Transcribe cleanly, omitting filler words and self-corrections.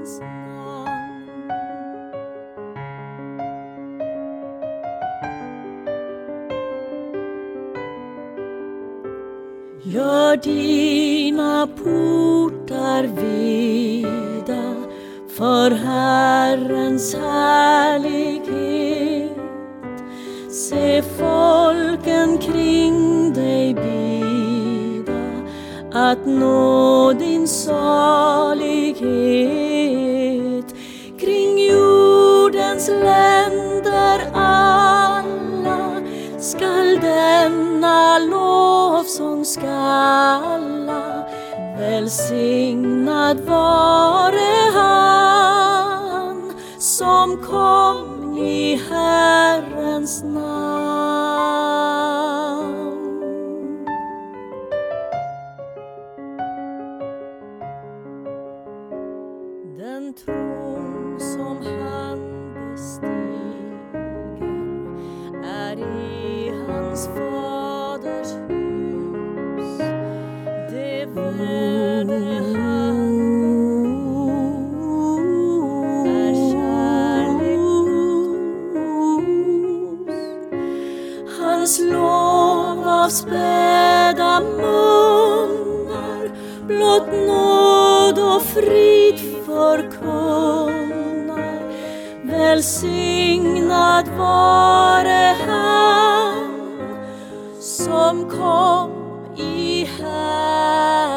Herrens namn. Gör dina portar vida för Herrens härlighet. Se folken kring dig bida att nå din salighet. Kring jordens länder alla skall denna lovsång skalla. Välsignad vare han som kom i Herrens namn. Den tron som han bestiger är i hans faders hus. Det värde han är kärlek hos. Hans lov av späda munnar blott nåd och frid förkunnar. Välsignad vare han som kom i Herrens